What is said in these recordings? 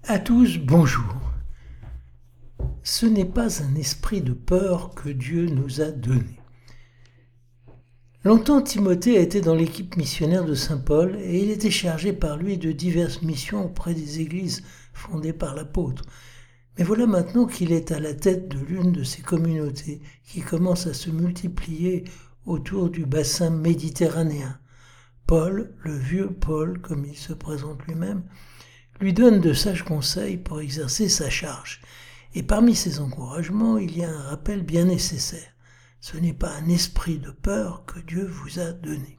À tous, bonjour. Ce n'est pas un esprit de peur que Dieu nous a donné. Longtemps, Timothée a été dans l'équipe missionnaire de Saint Paul et il était chargé par lui de diverses missions auprès des églises fondées par l'apôtre. Mais voilà maintenant qu'il est à la tête de l'une de ces communautés qui commencent à se multiplier autour du bassin méditerranéen. Paul, le vieux Paul, comme il se présente lui-même, lui donne de sages conseils pour exercer sa charge. Et parmi ces encouragements, il y a un rappel bien nécessaire. Ce n'est pas un esprit de peur que Dieu vous a donné.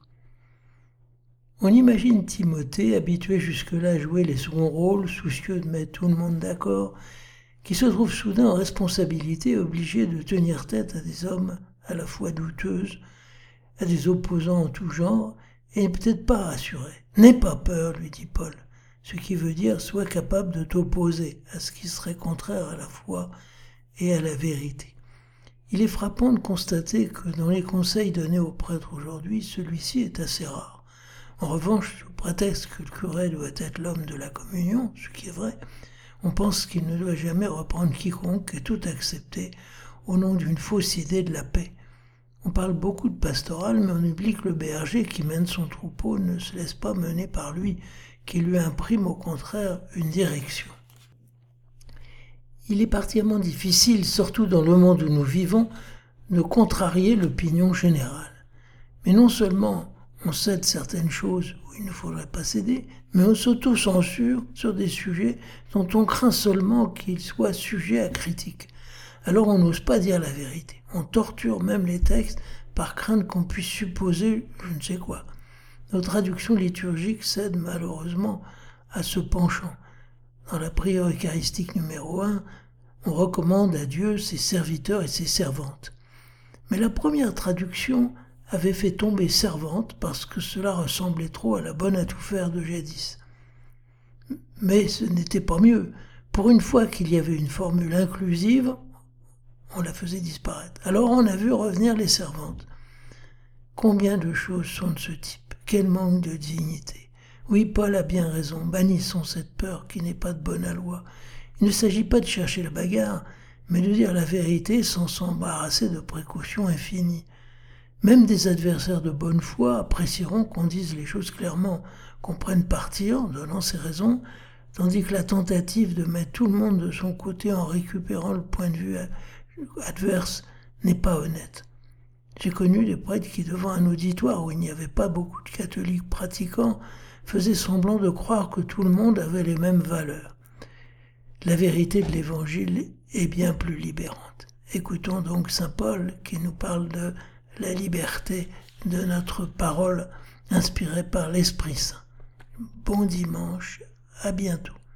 On imagine Timothée, habitué jusque-là à jouer les seconds rôles, soucieux de mettre tout le monde d'accord, qui se trouve soudain en responsabilité, obligé de tenir tête à des hommes à la fois douteuses, à des opposants en tout genre, et n'est peut-être pas rassuré. N'aie pas peur, lui dit Paul. Ce qui veut dire sois capable de t'opposer à ce qui serait contraire à la foi et à la vérité. Il est frappant de constater que dans les conseils donnés aux prêtres aujourd'hui, celui-ci est assez rare. En revanche, sous prétexte que le curé doit être l'homme de la communion, ce qui est vrai, on pense qu'il ne doit jamais reprendre quiconque et tout accepter au nom d'une fausse idée de la paix. On parle beaucoup de pastoral, mais on oublie que le berger qui mène son troupeau ne se laisse pas mener par lui, qui lui imprime au contraire une direction. Il est particulièrement difficile, surtout dans le monde où nous vivons, de contrarier l'opinion générale. Mais non seulement on cède certaines choses où il ne faudrait pas céder, mais on s'auto-censure sur des sujets dont on craint seulement qu'ils soient sujets à critique. Alors on n'ose pas dire la vérité. On torture même les textes par crainte qu'on puisse supposer je ne sais quoi. Nos traductions liturgiques cèdent malheureusement à ce penchant. Dans la prière eucharistique numéro 1, on recommande à Dieu ses serviteurs et ses servantes. Mais la première traduction avait fait tomber servante parce que cela ressemblait trop à la bonne à tout faire de jadis. Mais ce n'était pas mieux. Pour une fois qu'il y avait une formule inclusive, on la faisait disparaître. Alors on a vu revenir les servantes. Combien de choses sont de ce type? Quel manque de dignité. Oui, Paul a bien raison, bannissons cette peur qui n'est pas de bonne aloi. Il ne s'agit pas de chercher la bagarre, mais de dire la vérité sans s'embarrasser de précautions infinies. Même des adversaires de bonne foi apprécieront qu'on dise les choses clairement, qu'on prenne parti en donnant ses raisons, tandis que la tentative de mettre tout le monde de son côté en récupérant le point de vue adverse n'est pas honnête. J'ai connu des prêtres qui, devant un auditoire où il n'y avait pas beaucoup de catholiques pratiquants, faisaient semblant de croire que tout le monde avait les mêmes valeurs. La vérité de l'Évangile est bien plus libérante. Écoutons donc saint Paul qui nous parle de la liberté de notre parole inspirée par l'Esprit Saint. Bon dimanche, à bientôt.